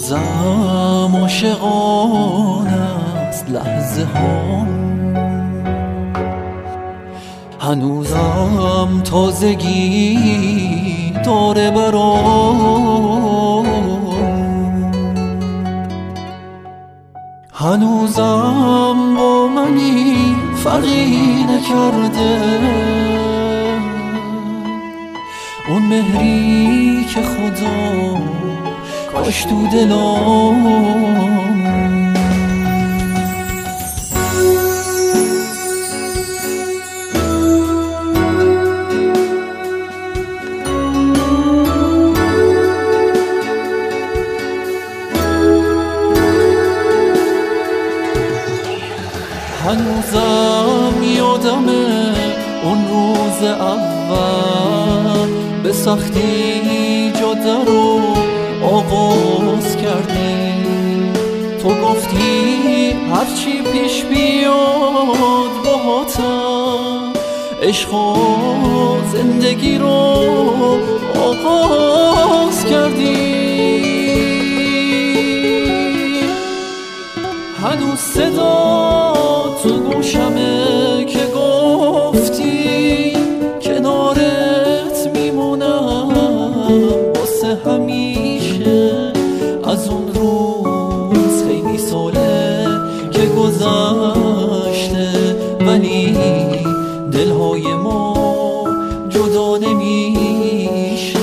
بازم عاشقان است لحظه ها، هنوزم تازگی داره برام، هنوزم با منی فرقی نکرده اون مهری که خدا کاش تو دلام. هنوزم یادمه اون روز اول به سختی جاده رو آغاز کردی، تو گفتی هرچی پیش بیاد باهاتم، عشق و زندگی رو آغاز کردی. هنوز صدا تو گوشمه که گفتی کنارت میمونم واسه همیشه، از اون روز خیلی ساله که گذشته ولی دلهای ما جدا نمیشه.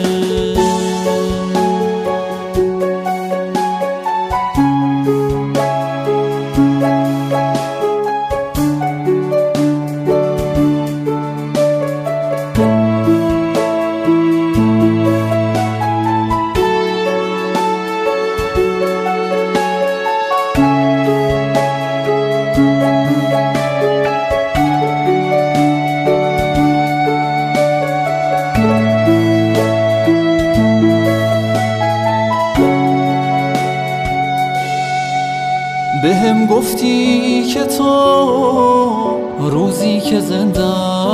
بهم گفتی که تا روزی که زنده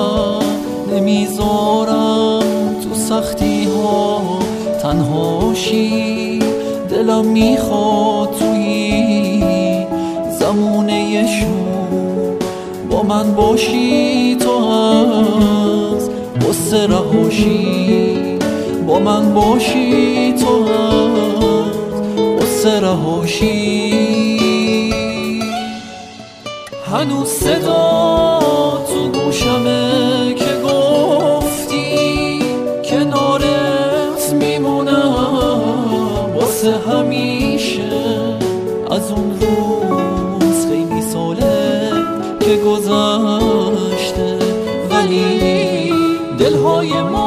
نمیذارم تو سختی ها تنهاشی، دلم میخواد توی زمونه شو با من باشی، تو از غصه رهاشی با من باشی، تو از غصه رهاشی. هنوز صدا تو گوشمه که گفتی کنارت میمونم واسه همیشه، از اون روز خیلی ساله که گذشته ولی دلهای ما